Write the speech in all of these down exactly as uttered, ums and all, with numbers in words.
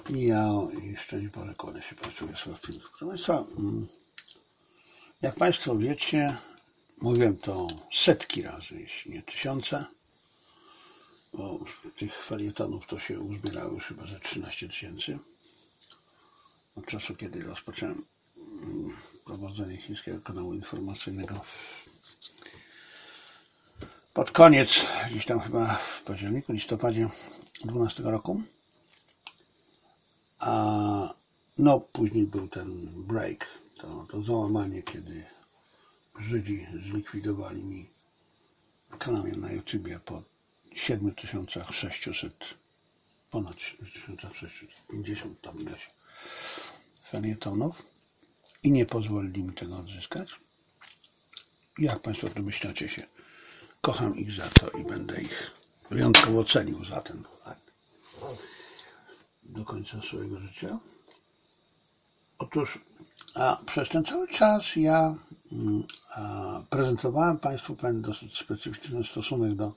Ja i szczęść Boże, kłania się Państwu Wiesław Pilnik. Proszę Państwa, jak Państwo wiecie, mówiłem to setki razy, jeśli nie tysiące, bo tych felietonów to się uzbierało już chyba ze trzynaście tysięcy. Od czasu, kiedy rozpocząłem prowadzenie chińskiego kanału informacyjnego pod koniec, gdzieś tam chyba w październiku, listopadzie dwunastego roku. A no później był ten break, to, to załamanie, kiedy Żydzi zlikwidowali mi kanał na YouTubie po siedem tysięcy sześćset, ponad siedem tysięcy sześćset pięćdziesiąt tam ileś felietonów i nie pozwolili mi tego odzyskać. Jak Państwo domyślacie się, kocham ich za to i będę ich wyjątkowo cenił za ten fakt do końca swojego życia. Otóż a przez ten cały czas ja a, prezentowałem Państwu pewien dosyć specyficzny stosunek do,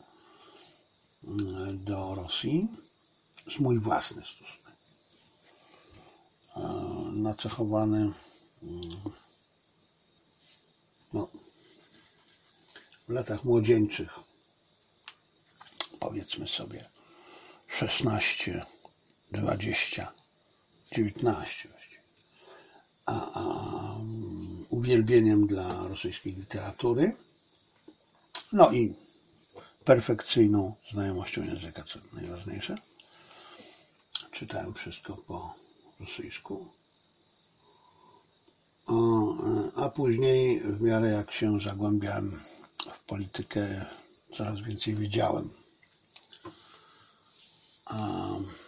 do Rosji, jest mój własny stosunek, a, nacechowany no, w latach młodzieńczych, powiedzmy sobie szesnaście, dwadzieścia, dziewiętnaście właściwie, a, a uwielbieniem dla rosyjskiej literatury, no i perfekcyjną znajomością języka, co najważniejsze. Czytałem wszystko po rosyjsku, a, a później w miarę jak się zagłębiałem w politykę, coraz więcej wiedziałem a,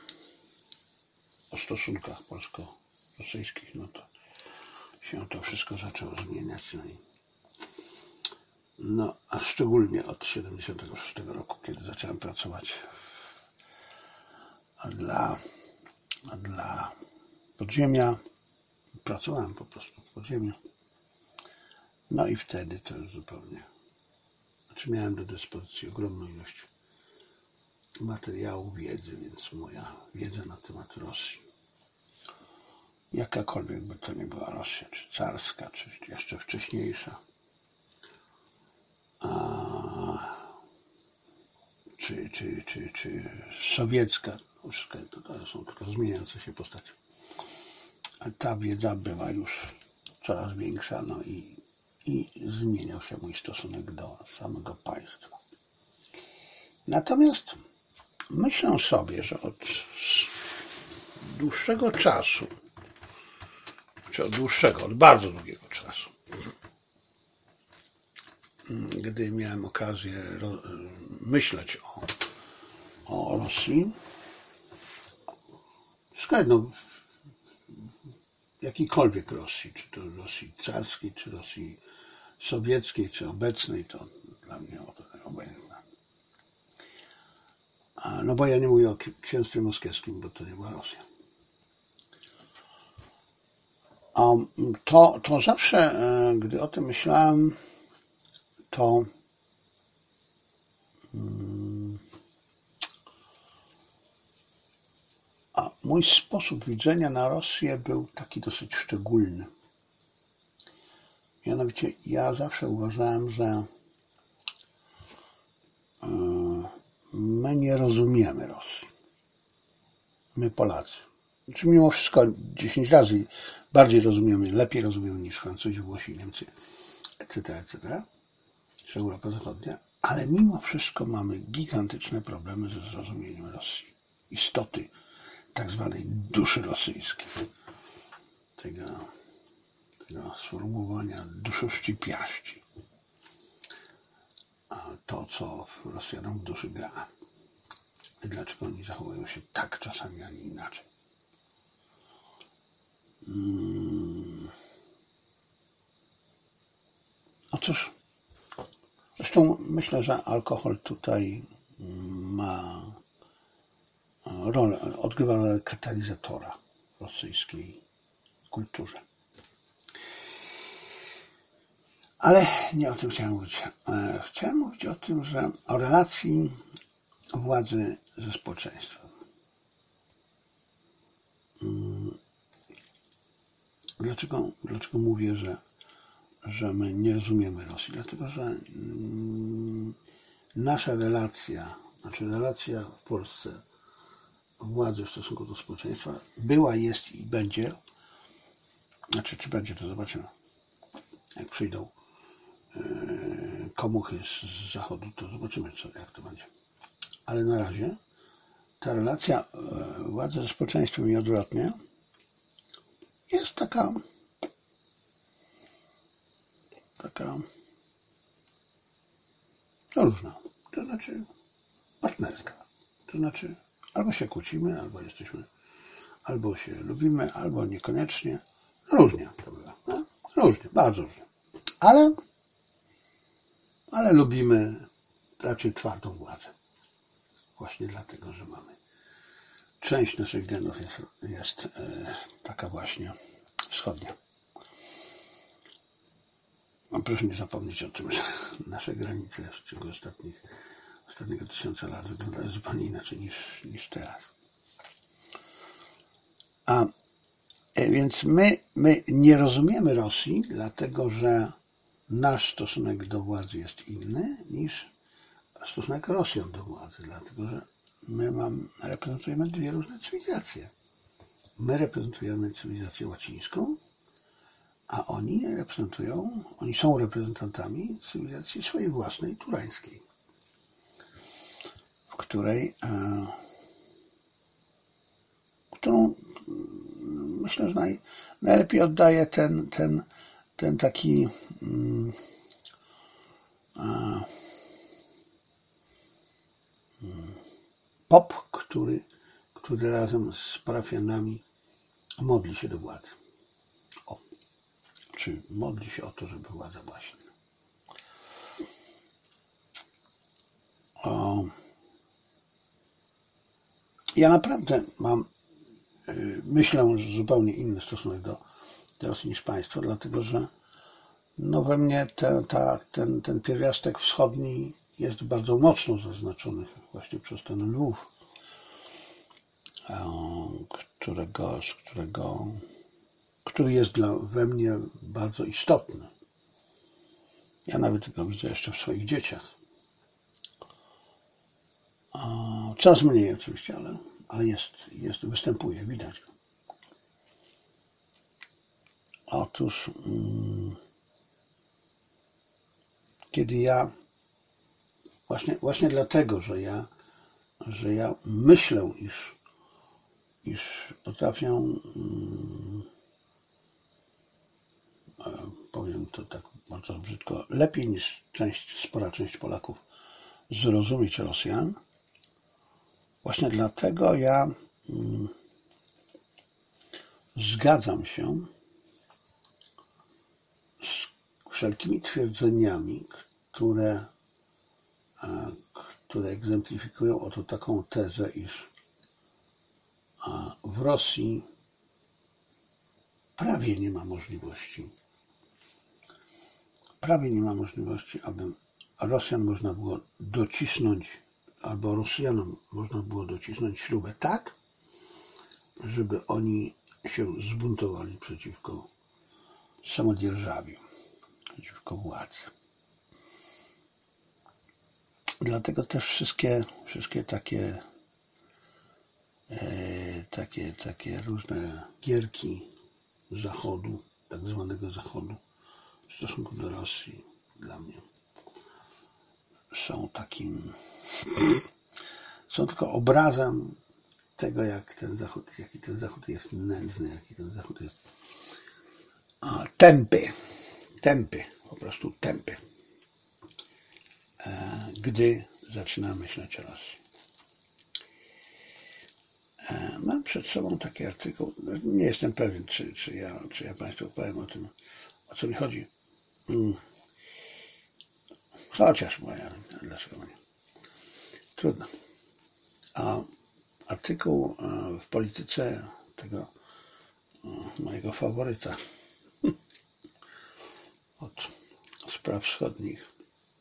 o stosunkach polsko-rosyjskich, no to się to wszystko zaczęło zmieniać. No, i, no a szczególnie od siedemdziesiątego szóstego roku, kiedy zacząłem pracować dla, dla podziemia, pracowałem po prostu w podziemiu. No i wtedy to już zupełnie, znaczy miałem do dyspozycji ogromną ilość materiału, wiedzy, więc moja wiedza na temat Rosji, jakakolwiek by to nie była Rosja, czy carska, czy jeszcze wcześniejsza, a, czy, czy, czy, czy sowiecka, wszystko to są tylko zmieniające się postacie. A ta wiedza była już coraz większa, no i, i zmieniał się mój stosunek do samego państwa. Natomiast myślę sobie, że od dłuższego czasu, czy od dłuższego, od bardzo długiego czasu, gdy miałem okazję myśleć o, o Rosji, wszystko jedno, jakiejkolwiek Rosji, czy to Rosji carskiej, czy Rosji sowieckiej, czy obecnej, to dla mnie obojętne. No bo ja nie mówię o księstwie moskiewskim, bo to nie była Rosja. A to, to zawsze, gdy o tym myślałem, to a mój sposób widzenia na Rosję był taki dosyć szczególny. Mianowicie ja zawsze uważałem, że my nie rozumiemy Rosji. My Polacy. Znaczy mimo wszystko dziesięć razy bardziej rozumiemy, lepiej rozumiemy niż Francuzi, Włosi, Niemcy, et cetera, et cetera, czy Europa Zachodnia, ale mimo wszystko mamy gigantyczne problemy ze zrozumieniem Rosji. Istoty tak zwanej duszy rosyjskiej. Tego, tego sformułowania duszoszczypiaści. To, co Rosjanom w duszy gra. I dlaczego oni zachowują się tak czasami, a nie inaczej. Hmm. No cóż, zresztą myślę, że alkohol tutaj ma rolę, odgrywa rolę katalizatora w rosyjskiej kulturze. Ale nie o tym chciałem mówić. Chciałem mówić o tym, że o relacji władzy ze społeczeństwem. Dlaczego, dlaczego mówię, że, że my nie rozumiemy Rosji? Dlatego, że mm, nasza relacja, znaczy relacja w Polsce władzy w stosunku do społeczeństwa była, jest i będzie, znaczy czy będzie, to zobaczymy. Jak przyjdą yy, komuchy z, z zachodu, to zobaczymy, co, jak to będzie. Ale na razie ta relacja yy, władzy ze społeczeństwem i odwrotnie jest taka taka no, różna, to znaczy partnerska, to znaczy albo się kłócimy, albo jesteśmy, albo się lubimy, albo niekoniecznie, różnie to bywa, no? Różnie, bardzo różnie, ale ale lubimy raczej twardą władzę, właśnie dlatego, że mamy część naszych genów jest, jest e, taka właśnie wschodnia. No, proszę nie zapomnieć o tym, że nasze granice w ciągu ostatnich, ostatniego tysiąca lat wyglądają zupełnie inaczej niż, niż teraz. A e, więc my, my nie rozumiemy Rosji, dlatego że nasz stosunek do władzy jest inny niż stosunek Rosjan do władzy, dlatego że my mam, reprezentujemy dwie różne cywilizacje. My reprezentujemy cywilizację łacińską, a oni reprezentują, oni są reprezentantami cywilizacji swojej własnej, turańskiej, w której, e, którą myślę, że naj, najlepiej oddaje ten, ten, ten taki mm, e, pop, który, który razem z parafianami modli się do władzy. O, czy modli się o to, żeby władza była silna. O, ja naprawdę mam, myślę, że zupełnie inny stosunek do, do Rosji niż państwo, dlatego że no we mnie te, ta, ten, ten pierwiastek wschodni jest bardzo mocno zaznaczony właśnie przez ten Lwów, którego, z którego, który jest dla, we mnie bardzo istotny. Ja nawet go widzę jeszcze w swoich dzieciach. Coraz mniej oczywiście, ale, ale jest, jest, występuje, widać go. Otóż hmm, kiedy ja właśnie, właśnie dlatego, że ja, że ja myślę, iż, iż potrafię, hmm, powiem to tak bardzo brzydko, lepiej niż część, spora część Polaków zrozumieć Rosjan. Właśnie dlatego ja hmm, zgadzam się z wszelkimi twierdzeniami, które, które egzemplifikują oto taką tezę, iż w Rosji prawie nie ma możliwości, prawie nie ma możliwości, aby Rosjan można było docisnąć, albo Rosjanom można było docisnąć śrubę tak, żeby oni się zbuntowali przeciwko samodzierżawiu, przeciwko władzy. Dlatego też wszystkie, wszystkie takie, e, takie, takie różne gierki Zachodu, tak zwanego Zachodu, w stosunku do Rosji dla mnie są takim, są tylko obrazem tego, jak ten Zachód, jaki ten Zachód jest nędzny, jaki ten Zachód jest a, tępy, tępy, po prostu tępy, e, gdy zaczyna myśleć o Rosji. E, mam przed sobą taki artykuł, nie jestem pewien, czy, czy, ja, czy ja Państwu powiem o tym, o co mi chodzi. Hmm. Chociaż moja, dlaczego nie? Trudno. A artykuł w Polityce tego mojego faworyta od spraw wschodnich,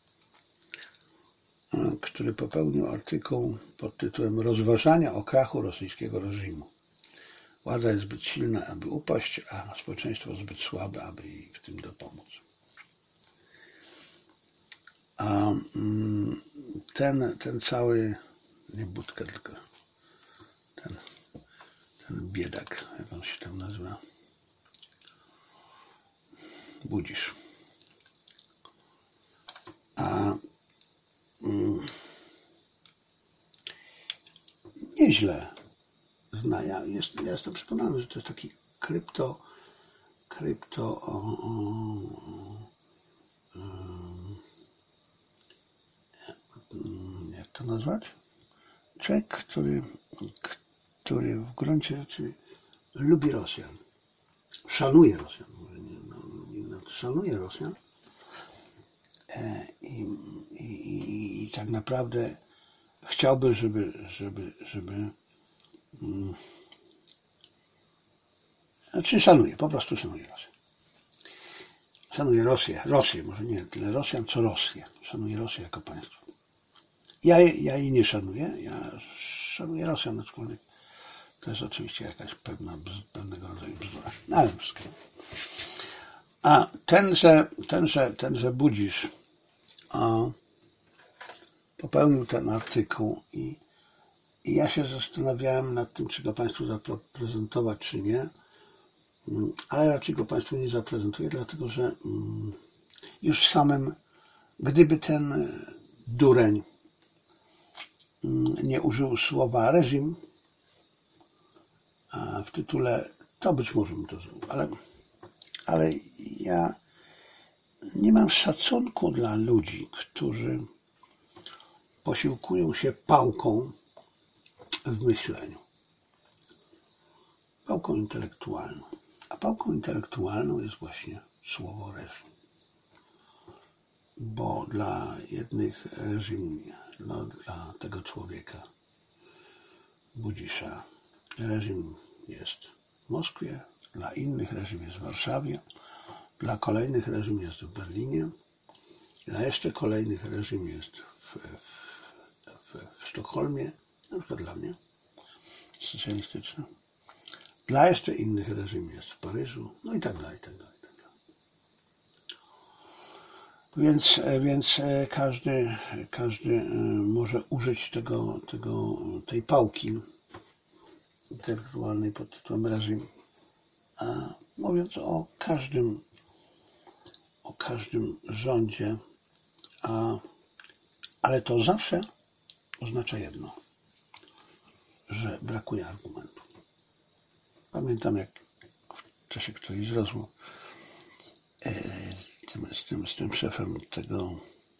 który popełnił artykuł pod tytułem Rozważania o krachu rosyjskiego reżimu. Władza jest zbyt silna, aby upaść, a społeczeństwo zbyt słabe, aby jej w tym dopomóc. A ten, ten cały, nie Budka, tylko ten, ten biedak, jak on się tam nazywa, Budzisz. A mm, nieźle zna. Ja, jest, ja jestem przekonany, że to jest taki krypto, krypto, o, o, o, jak to nazwać? Człowiek, który, który w gruncie rzeczy lubi Rosjan, szanuje Rosjan, no, szanuje Rosjan e, i, i, i tak naprawdę chciałby, żeby, żeby, żeby mm, znaczy szanuje, po prostu szanuje Rosję. Szanuje Rosję, Rosję, może nie tyle Rosjan, co Rosję. Szanuje Rosję jako państwo. Ja, ja jej nie szanuję, ja szanuję Rosjan, aczkolwiek to jest oczywiście jakaś pewna, pewnego rodzaju bzdura. No ale wszystko. A tenże, tenże, tenże Budzisz a, popełnił ten artykuł i, i ja się zastanawiałem nad tym, czy go Państwu zaprezentować, czy nie, ale raczej go Państwu nie zaprezentuję, dlatego że już samym, gdyby ten dureń nie użył słowa reżim w tytule, to być może bym to zrobił, ale, ale ja nie mam szacunku dla ludzi, którzy posiłkują się pałką w myśleniu. Pałką intelektualną. A pałką intelektualną jest właśnie słowo reżim. Bo dla jednych reżim, no, dla tego człowieka, Budzisza, reżim jest w Moskwie, dla innych reżim jest w Warszawie, dla kolejnych reżim jest w Berlinie, dla jeszcze kolejnych reżim jest w, w, w, w Sztokholmie, na przykład dla mnie, socjalistyczny. Dla jeszcze innych reżim jest w Paryżu, no i tak dalej, i tak dalej. I tak dalej. Więc, więc każdy, każdy może użyć tego, tego, tej pałki intelektualnej pod tytułem reżim, a mówiąc o każdym, o każdym rządzie, a, ale to zawsze oznacza jedno, że brakuje argumentu. Pamiętam, jak w czasie którejś z rozmów e, tym, z, tym, z tym szefem tego,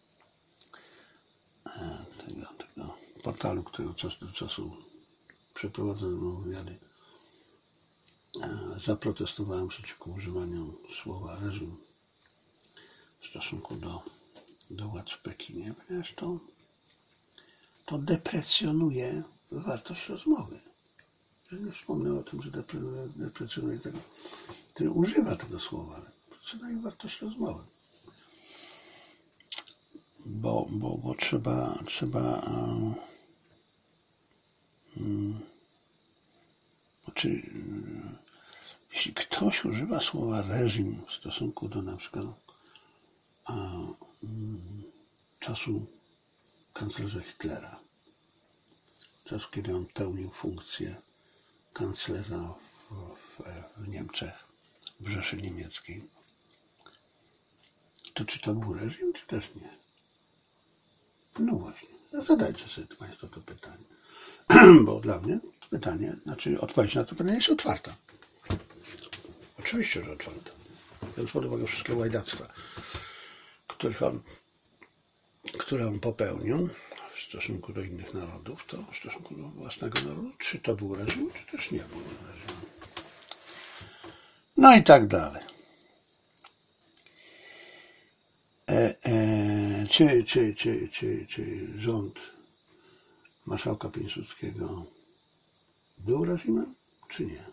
e, tego, tego portalu, który od czasu do czasu przeprowadza wywiady, e, zaprotestowałem przeciwko używaniu słowa reżim w stosunku do, do władz w Pekinie, ponieważ to, to deprecjonuje wartość rozmowy. Nie wspomnę o tym, że deprecjonuje tego, który używa tego słowa, ale deprecjonuje wartość rozmowy. Bo, bo, bo trzeba, trzeba um, um, czy, um, jeśli ktoś używa słowa reżim w stosunku do na przykład um, czasu kanclerza Hitlera, czasu, kiedy on pełnił funkcję kanclerza w, w, w Niemczech, w Rzeszy Niemieckiej, to czy to był reżim, czy też nie? No właśnie, zadajcie sobie Państwo to pytanie, bo dla mnie to pytanie, znaczy odpowiedź na to pytanie jest otwarta. Oczywiście, że otwarta. Biorąc pod uwagę wszystkie łajdactwa, których on, które on popełnił w stosunku do innych narodów, to w stosunku do własnego narodu, czy to był reżim, czy też nie był reżim. No i tak dalej. E, e, czy, czy, czy, czy, czy rząd marszałka Piłsudskiego był reżimem, czy nie?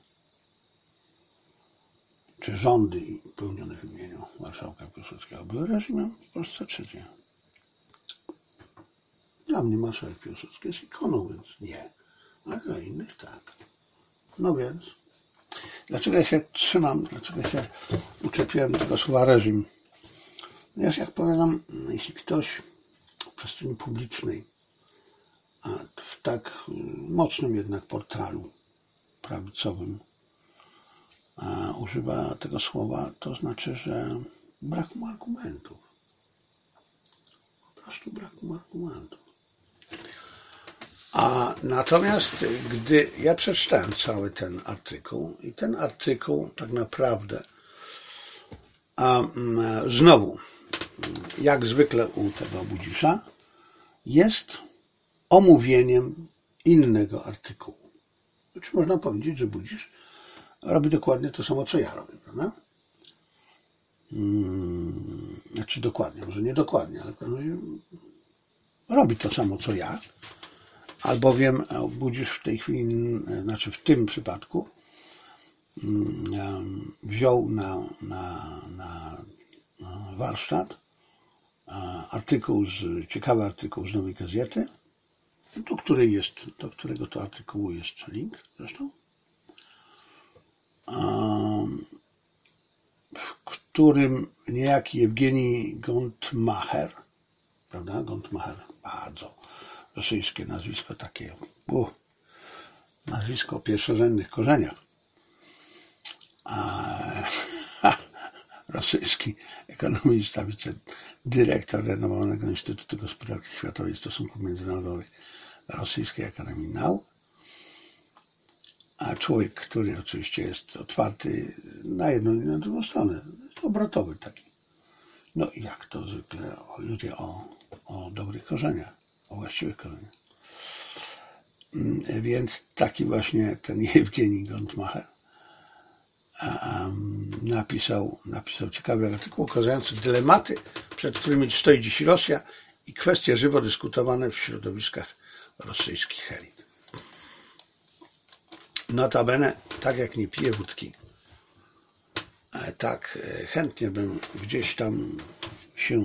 Czy rządy pełnione w imieniu marszałka Piłsudskiego były reżimem w Polsce, czy nie? Dla mnie marszałek Piłsudski jest ikoną, więc nie. A dla innych tak. No więc Dlaczego ja się trzymam, dlaczego się uczepiłem tego słowa reżim? Ponieważ jak powiadam, jeśli ktoś w przestrzeni publicznej, a w tak mocnym jednak portalu prawicowym a używa tego słowa, to znaczy, że brak mu argumentów. Po prostu brak mu argumentów. A natomiast gdy ja przeczytałem cały ten artykuł i ten artykuł tak naprawdę a, znowu, jak zwykle u tego Budzisza, jest omówieniem innego artykułu. Znaczy można powiedzieć, że Budzisz robi dokładnie to samo, co ja robię, prawda? Hmm, znaczy dokładnie, może nie dokładnie, ale robi to samo, co ja, albowiem Budzisz w tej chwili, znaczy w tym przypadku wziął na, na, na warsztat artykuł, z, ciekawy artykuł z Nowej Gazety, do której jest, do którego to artykułu jest link zresztą, w którym niejaki Jewgenij Gontmacher, prawda, Gontmacher, bardzo rosyjskie nazwisko, takie uh, nazwisko o pierwszorzędnych korzeniach, a, ha, rosyjski ekonomista, wicedyrektor renomowanego Instytutu Gospodarki Światowej i Stosunków Międzynarodowych Rosyjskiej Akademii Nauk, a człowiek, który oczywiście jest otwarty na jedną i na drugą stronę, obrotowy taki. No i jak to zwykle ludzie o, o dobrych korzeniach, o właściwych korzeniach. Więc taki właśnie ten Jewgenij Gontmacher napisał, napisał ciekawy artykuł ukazujący dylematy, przed którymi stoi dziś Rosja i kwestie żywo dyskutowane w środowiskach rosyjskich elit. Notabene, tak jak nie piję wódki, tak chętnie bym gdzieś tam się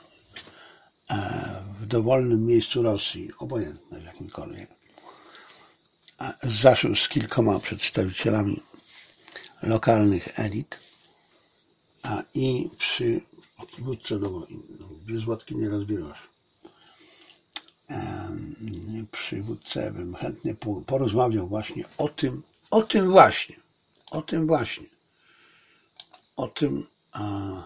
w dowolnym miejscu Rosji, obojętne w jakimkolwiek, zaszył z kilkoma przedstawicielami lokalnych elit, a i przy wódce, no bez wódki nie rozbierasz, przy wódce bym chętnie porozmawiał właśnie o tym, o tym właśnie, o tym właśnie, o tym, a,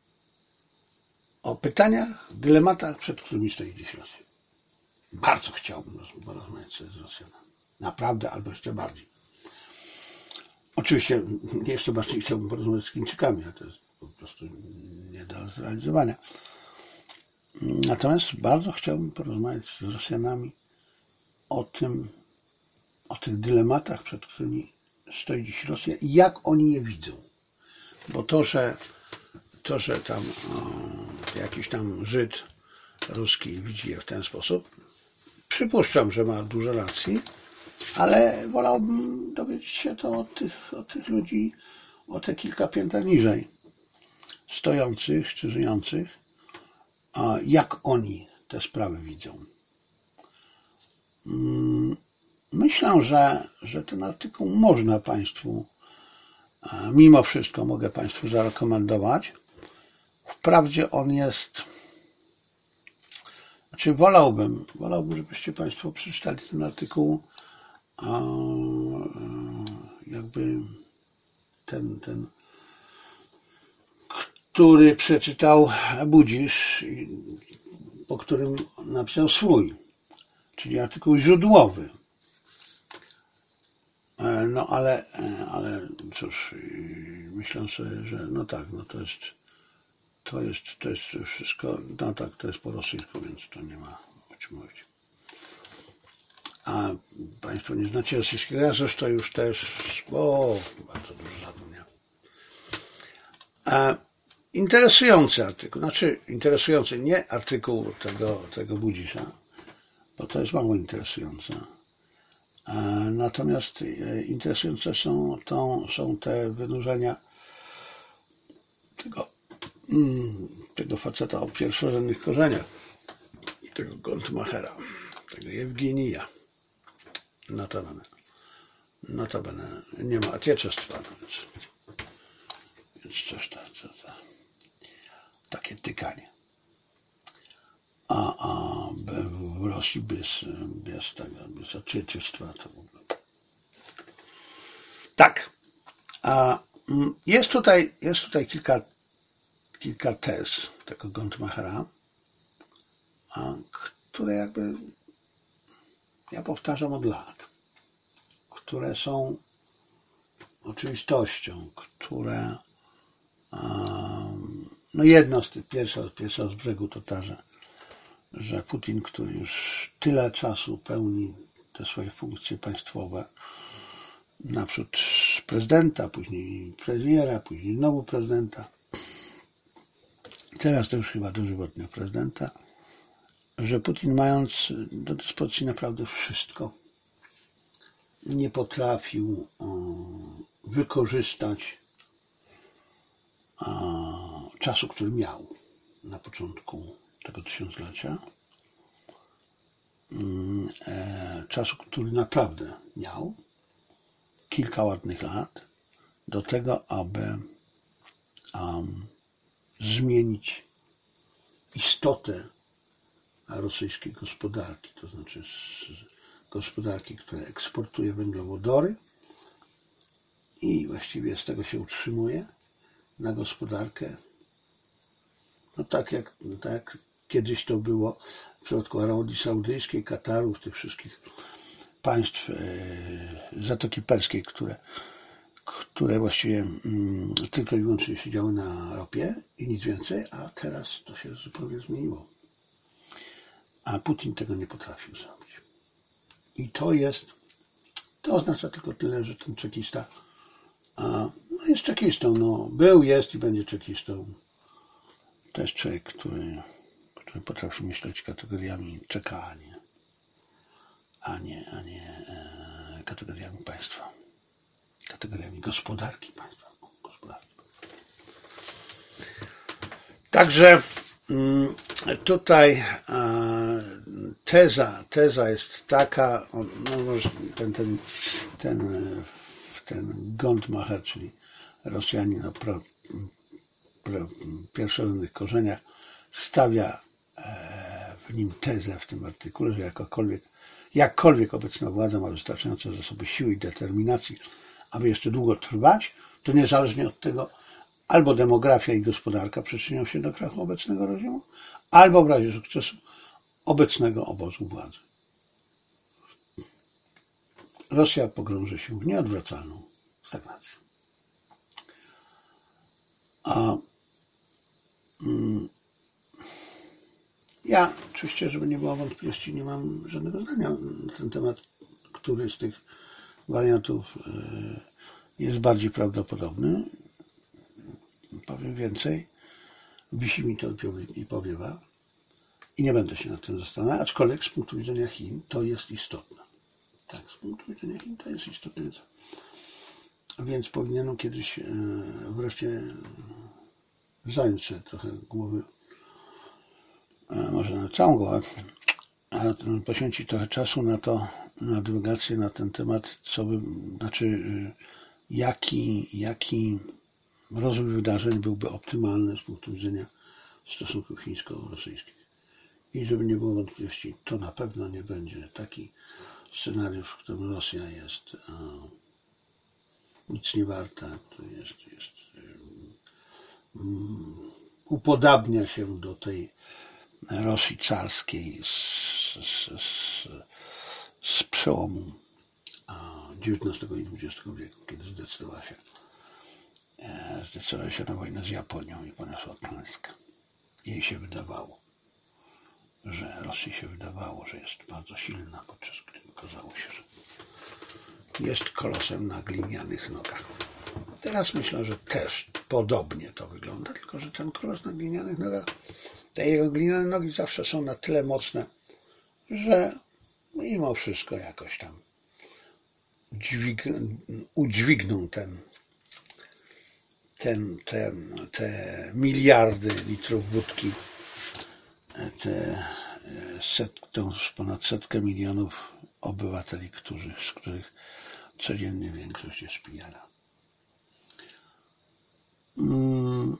o pytaniach, dylematach, przed którymi stoi dziś Rosja. Bardzo chciałbym porozmawiać sobie z Rosjanami. Naprawdę, albo jeszcze bardziej. Oczywiście jeszcze bardziej chciałbym porozmawiać z Chińczykami, a to jest po prostu nie do zrealizowania. Natomiast bardzo chciałbym porozmawiać z Rosjanami o tym, o tych dylematach, przed którymi stoi dziś Rosja i jak oni je widzą. Bo to, że, to, że tam o, jakiś tam Żyd ruski widzi je w ten sposób, przypuszczam, że ma dużo racji, ale wolałbym dowiedzieć się to od tych, od tych ludzi o te kilka pięter niżej stojących czy żyjących, a jak oni te sprawy widzą. Myślę, że, że ten artykuł można Państwu, mimo wszystko mogę Państwu zarekomendować. Wprawdzie on jest, znaczy wolałbym, wolałbym, żebyście Państwo przeczytali ten artykuł, jakby ten, ten, który przeczytał Budzisz, po którym napisał swój, czyli artykuł źródłowy. No ale, ale cóż, myślę sobie, że no tak, no to jest, to jest, to jest wszystko, no tak, to jest po rosyjsku, więc to nie ma o czym mówić. A Państwo nie znacie rosyjskiego, ja zresztą już też, o, bardzo dużo zadumia. A interesujący artykuł, znaczy interesujący, nie artykuł tego, tego Budzisza, bo to jest mało interesujące. Natomiast interesujące są, to, są te wynurzenia tego, tego faceta o pierwszorzędnych korzeniach, tego Gontmachera, tego Jewgenija. Notabene. notabene nie ma Отечества, więc, więc coś to, to, to, takie tykanie. A, a w Rosji bez, bez tego, bez Отечества to w ogóle. Tak. A jest tutaj, jest tutaj kilka, kilka tez tego Gondmachera, a, które jakby ja powtarzam od lat, które są oczywistością, które um, no jedna z tych, pierwsza, pierwsza z brzegu to ta, że, że Putin, który już tyle czasu pełni te swoje funkcje państwowe, naprzód prezydenta, później premiera, później znowu prezydenta, teraz to już chyba dożywotnie prezydenta, że Putin, mając do dyspozycji naprawdę wszystko, nie potrafił wykorzystać czasu, który miał na początku tego tysiąclecia, czasu, który naprawdę miał, kilka ładnych lat, do tego, aby um, zmienić istotę rosyjskiej gospodarki, to znaczy z gospodarki, która eksportuje węglowodory i właściwie z tego się utrzymuje, na gospodarkę, no tak jak, tak jak kiedyś to było w przypadku Arabii Saudyjskiej, Kataru, tych wszystkich państw e, Zatoki Perskiej, które, które właściwie mm, tylko i wyłącznie siedziały na ropie i nic więcej, a teraz to się zupełnie zmieniło. A Putin tego nie potrafił zrobić. I to jest, to oznacza tylko tyle, że ten czekista a, no jest czekistą, no, był, jest i będzie czekistą. To jest człowiek, który, który potrafi myśleć kategoriami czeka, a nie, a nie, a nie e, kategoriami państwa. Kategoriami gospodarki państwa. Gospodarki. Także tutaj teza, teza jest taka, no ten, ten, ten, ten Gondmacher, czyli Rosjanin o pra, pra, pierwszorodnych korzeniach, stawia w nim tezę w tym artykule, że jakakolwiek, jakkolwiek obecna władza ma wystarczające zasoby siły i determinacji, aby jeszcze długo trwać, to niezależnie od tego, albo demografia i gospodarka przyczynią się do krachu obecnego reżimu, albo w razie sukcesu obecnego obozu władzy. Rosja pogrąży się w nieodwracalną stagnację. A mm, ja oczywiście, żeby nie było wątpliwości, nie mam żadnego zdania na ten temat, który z tych wariantów jest bardziej prawdopodobny. Powiem więcej, wisi mi to i powiewa i nie będę się nad tym zastanawiał, aczkolwiek z punktu widzenia Chin to jest istotne. Tak, z punktu widzenia Chin to jest istotne. Więc powinienem kiedyś wreszcie zająć się trochę głowy, może na całą głowę, ale poświęcić trochę czasu na to, na dywagację na ten temat, co by, znaczy jaki, jaki rozwój wydarzeń byłby optymalny z punktu widzenia stosunków chińsko-rosyjskich. I żeby nie było wątpliwości, to na pewno nie będzie taki scenariusz, w którym Rosja jest a, nic nie warta, to jest, jest um, upodabnia się do tej Rosji carskiej z, z, z, z przełomu dziewiętnastego i dwudziestego wieku, kiedy zdecydowała się zdecydowała się na wojnę z Japonią i poniosła klęskę. Jej się wydawało, że Rosji się wydawało, że jest bardzo silna, podczas gdy okazało się, że jest kolosem na glinianych nogach. Teraz myślę, że też podobnie to wygląda, tylko że ten kolos na glinianych nogach, te jego gliniane nogi zawsze są na tyle mocne, że mimo wszystko jakoś tam dźwig, udźwigną ten, ten, te, te miliardy litrów wódki, te set, tą ponad setkę milionów obywateli, którzy, z których codziennie większość jest pijana. Hmm.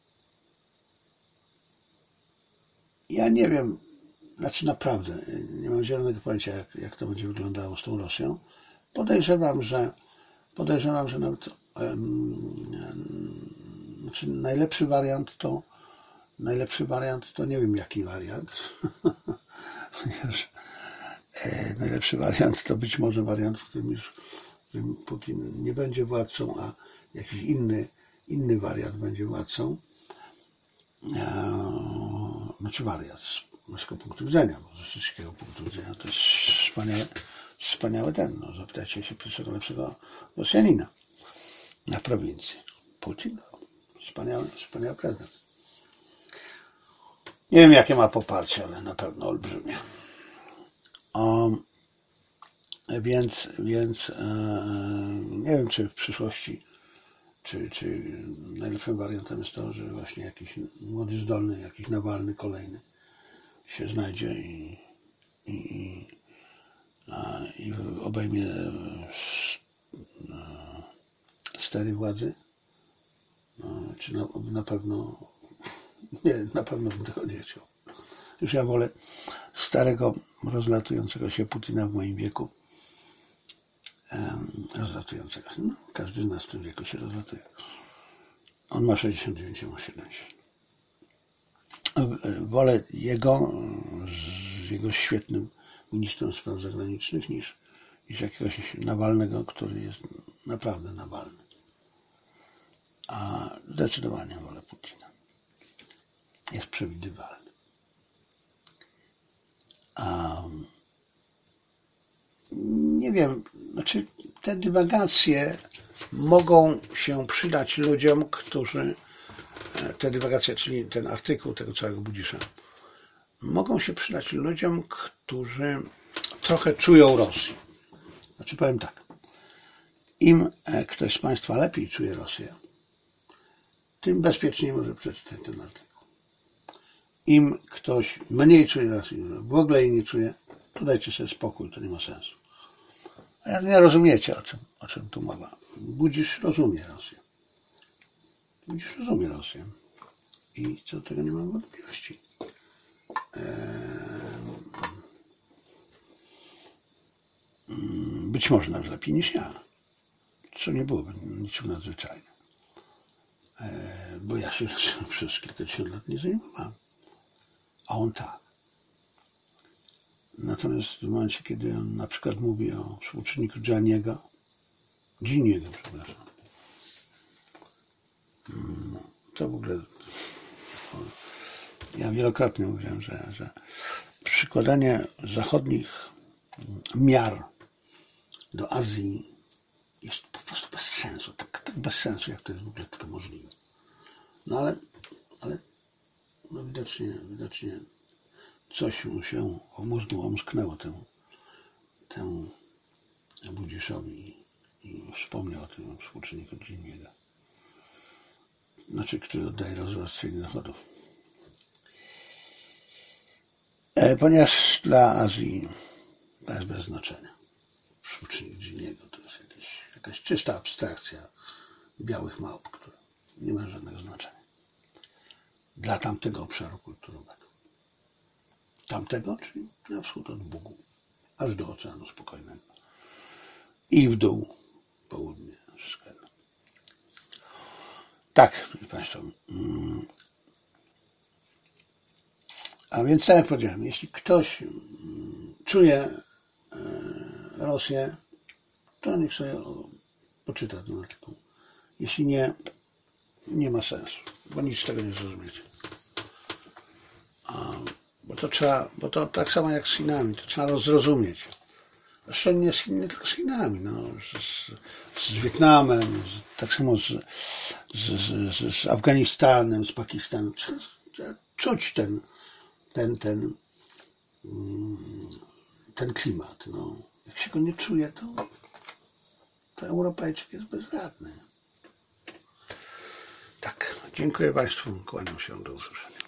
Ja nie wiem, znaczy naprawdę, nie mam zielonego pojęcia, jak, jak to będzie wyglądało z tą Rosją. Podejrzewam, że podejrzewam, że nawet um, znaczy najlepszy wariant to najlepszy wariant to nie wiem jaki wariant. Ponieważ e, najlepszy wariant to być może wariant, w którym już w którym Putin nie będzie władcą, a jakiś inny, inny wariant będzie władcą. E, znaczy wariant z naszego punktu widzenia, bo z rosyjskiego punktu widzenia to jest wspaniały, wspaniały ten, no, zapytajcie się pierwszego lepszego Rosjanina na prowincji. Putin, no, wspaniały, wspaniały prezydent. Nie wiem jakie ma poparcie, ale na pewno olbrzymie. Um, więc więc e, nie wiem czy w przyszłości Czy, czy najlepszym wariantem jest to, że właśnie jakiś młody, zdolny, jakiś Nawalny kolejny się znajdzie i, i, a, i obejmie stery władzy? No, czy na, na pewno nie, na pewno bym tego nie chciał. Już ja wolę starego, rozlatującego się Putina w moim wieku. Rozlatującego. No, każdy z nas w tym wieku się rozlatuje. On ma sześćdziesiąt dziewięć, ja mam siedemdziesiąt. Wolę jego z jego świetnym ministrem spraw zagranicznych niż, niż jakiegoś Nawalnego, który jest naprawdę Nawalny. A zdecydowanie wolę Putina. Jest przewidywalny. A nie wiem, znaczy te dywagacje mogą się przydać ludziom, którzy, te dywagacje, czyli ten artykuł tego całego Budzisza, mogą się przydać ludziom, którzy trochę czują Rosję. Znaczy powiem tak, im ktoś z Państwa lepiej czuje Rosję, tym bezpieczniej może przeczytać ten artykuł. Im ktoś mniej czuje Rosję, w ogóle jej nie czuje, to dajcie sobie spokój, to nie ma sensu. A nie rozumiecie, o czym, o czym tu mowa. Budzisz rozumie Rosję. Budzisz rozumie Rosję. I co do tego nie mam wątpliwości. Eee, być może nawet lepiej niż ja. Co nie byłoby niczym nadzwyczajnym. Eee, bo ja się przez kilkadziesiąt lat nie zajmowałem. A on tak. Natomiast w momencie, kiedy on na przykład mówi o współczynniku Gianniego, Giniego, przepraszam, to w ogóle ja wielokrotnie mówiłem, że, że przykładanie zachodnich miar do Azji jest po prostu bez sensu, tak, tak bez sensu, jak to jest w ogóle tylko możliwe. No ale, ale no widocznie, widocznie coś mu się o mózgu omsknęło temu, temu Budziszowi i wspomniał o tym współczynniku Giniego. Znaczy, który oddaje rozwarstwienie dochodów. E, ponieważ dla Azji to jest bez znaczenia. Współczynnik Giniego to jest jakieś, jakaś czysta abstrakcja białych małp, która nie ma żadnego znaczenia. Dla tamtego obszaru kulturowego. Tamtego, czyli na wschód od Bugu, aż do Oceanu Spokojnego. I w dół, południe, wszystko jedno. Tak, proszę Państwa. A więc tak jak powiedziałem, jeśli ktoś czuje Rosję, to niech sobie poczyta ten artykuł. Jeśli nie, nie ma sensu, bo nic z tego nie zrozumiecie. Bo to trzeba, bo to tak samo jak z Chinami, to trzeba zrozumieć. Zresztą nie z Chin, tylko z Chinami, no, z, z Wietnamem, z, tak samo z, z, z, z Afganistanem, z Pakistanem. Trzeba, trzeba czuć ten, ten, ten, ten klimat. No. Jak się go nie czuje, to, to Europejczyk jest bezradny. Tak, dziękuję Państwu, kłaniam się, do usłyszenia.